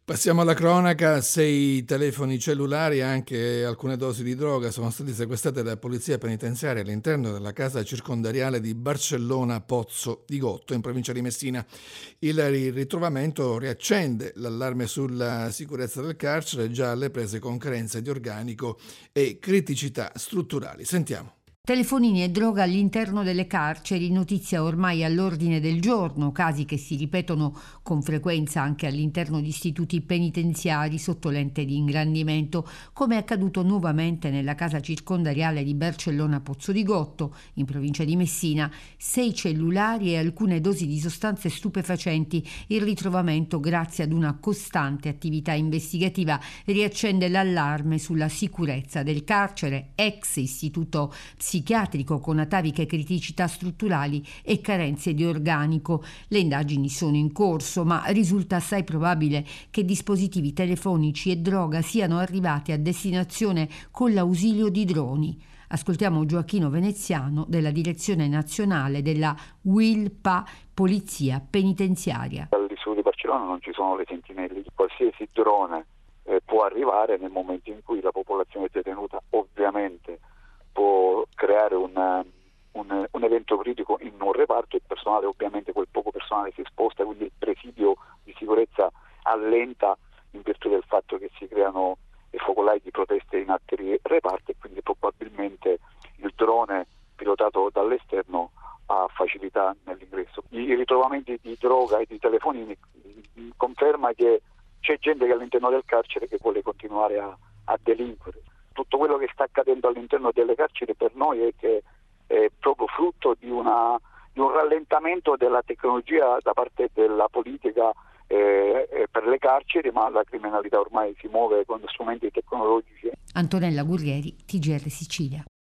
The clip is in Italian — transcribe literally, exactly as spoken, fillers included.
Passiamo alla cronaca. Sei telefoni cellulari e anche alcune dosi di droga sono stati sequestrati dalla polizia penitenziaria all'interno della casa circondariale di Barcellona Pozzo di Gotto, in provincia di Messina. Il ritrovamento riaccende l'allarme sulla sicurezza del carcere, già alle prese con carenze di organico e criticità strutturali. Sentiamo. Telefonini e droga all'interno delle carceri, notizia ormai all'ordine del giorno, casi che si ripetono con frequenza anche all'interno di istituti penitenziari sotto lente di ingrandimento, come è accaduto nuovamente nella casa circondariale di Barcellona Pozzo di Gotto, in provincia di Messina. Sei cellulari e alcune dosi di sostanze stupefacenti. Il ritrovamento, grazie ad una costante attività investigativa, riaccende l'allarme sulla sicurezza del carcere, ex istituto psichiatrico psichiatrico con ataviche criticità strutturali e carenze di organico. Le indagini sono in corso, ma risulta assai probabile che dispositivi telefonici e droga siano arrivati a destinazione con l'ausilio di droni. Ascoltiamo Gioacchino Veneziano della Direzione Nazionale della U I L P A Polizia Penitenziaria. All'istituto di Barcellona non ci sono le sentinelle, qualsiasi drone eh, può arrivare nel momento in cui la popolazione detenuta ovviamente può creare una, un, un evento critico in un reparto. Il personale, ovviamente quel poco personale si sposta, quindi il presidio di sicurezza allenta in virtù del fatto che si creano focolai di proteste in altri reparti, e quindi probabilmente il drone pilotato dall'esterno ha facilità nell'ingresso. I ritrovamenti di droga e di telefonini conferma che c'è gente che all'interno del carcere che vuole continuare a, a delinquere. Tutto quello che sta accadendo all'interno delle carceri per noi è che è proprio frutto di, una, di un rallentamento della tecnologia da parte della politica eh, eh, per le carceri, ma la criminalità ormai si muove con strumenti tecnologici. Antonella Gurrieri, T G R Sicilia.